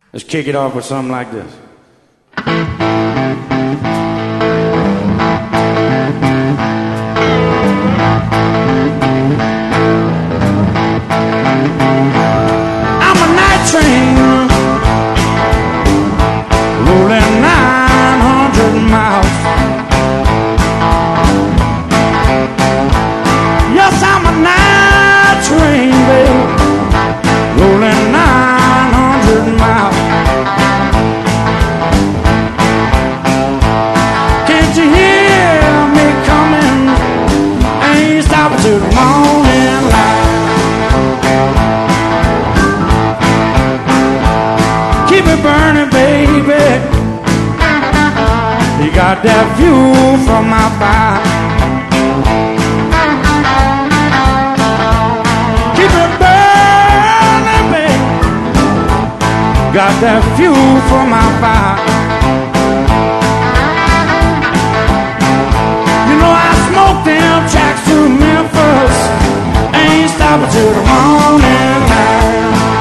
Let's kick it off with something like this. I'm a night train rolling 900 miles. Yes, I'm a night train, babe, rolling 900 miles. Can't you hear me coming? I ain't stopping till the morning light. Keep it burning, baby. You got that fuel from my fire. Keep it burning, baby. Got that fuel from my fire. You know I smoke them tracks to Memphis. Ain't stopping till the morning light.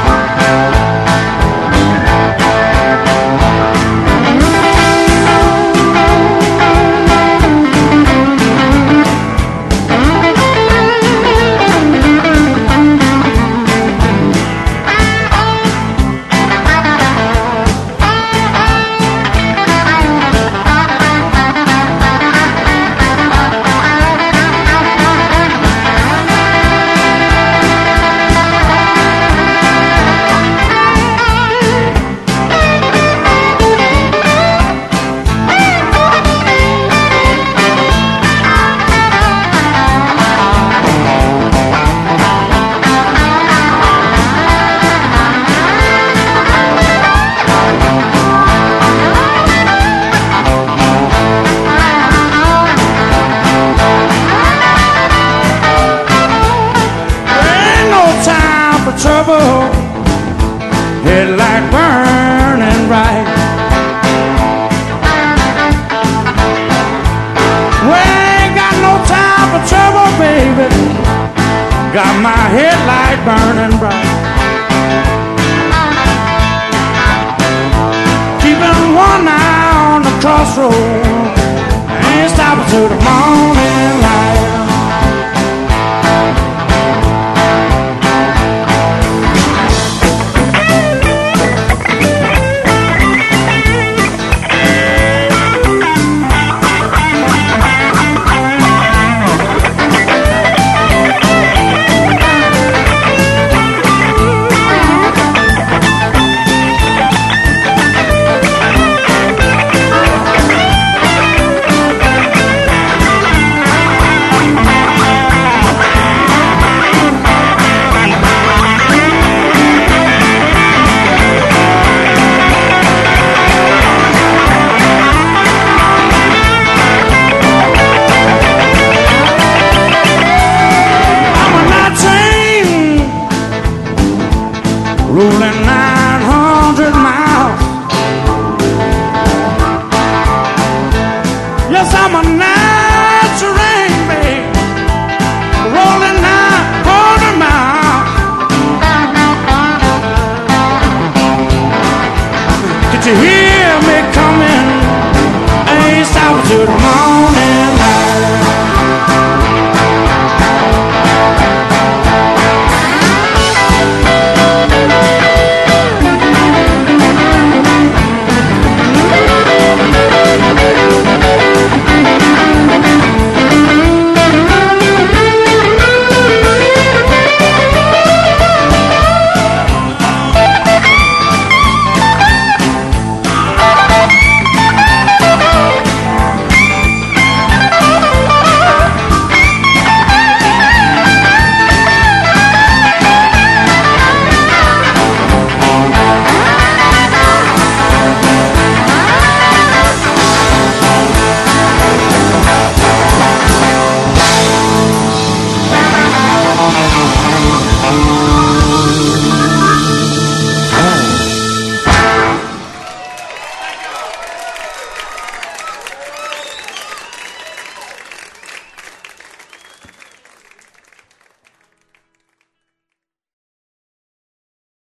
Trouble, headlight burning bright. We ain't got no time for trouble, baby. Got my headlight burning bright. Keeping one eye on the crossroad. Ain't stopping till the morning light. Rolling 900